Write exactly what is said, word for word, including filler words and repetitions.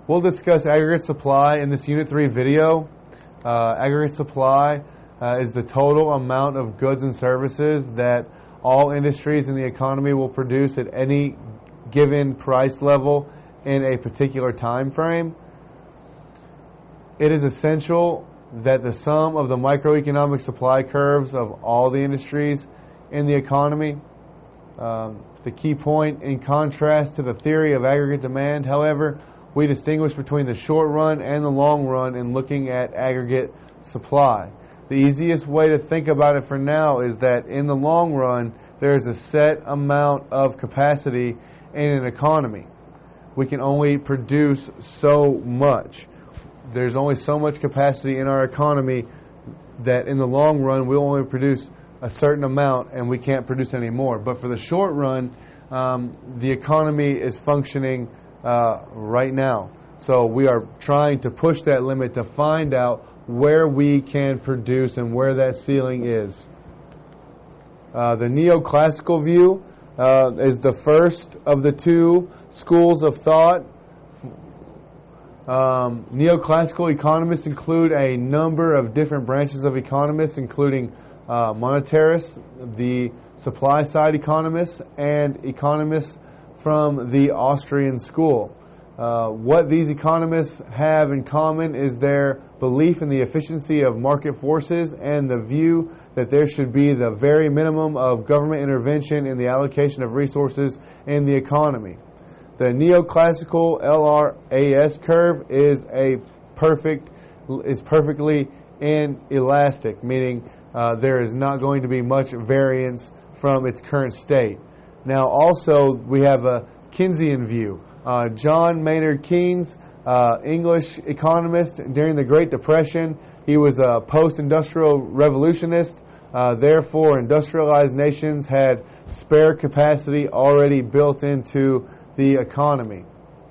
We'll discuss aggregate supply in this Unit three video. Uh, aggregate supply uh, is the total amount of goods and services that all industries in the economy will produce at any given price level in a particular time frame. It is essential that the sum of the microeconomic supply curves of all the industries in the economy. Um, the key point, in contrast to the theory of aggregate demand, however, we distinguish between the short run and the long run in looking at aggregate supply. The easiest way to think about it for now is that in the long run, there is a set amount of capacity in an economy. We can only produce so much. There's only so much capacity in our economy that in the long run, we'll only produce a certain amount and we can't produce any more. But for the short run, um, the economy is functioning Uh, right now. So we are trying to push that limit to find out where we can produce and where that ceiling is. Uh, the neoclassical view uh, is the first of the two schools of thought. Um, neoclassical economists include a number of different branches of economists, including uh, monetarists, the supply side economists, and economists from the Austrian school. Uh, what these economists have in common is their belief in the efficiency of market forces and the view that there should be the very minimum of government intervention in the allocation of resources in the economy. The neoclassical L R A S curve is a perfect is perfectly inelastic, meaning uh, there is not going to be much variance from its current state. Now, also, we have a Keynesian view. Uh, John Maynard Keynes, uh, English economist during the Great Depression. He was a post-industrial revolutionist. Uh, therefore, industrialized nations had spare capacity already built into the economy.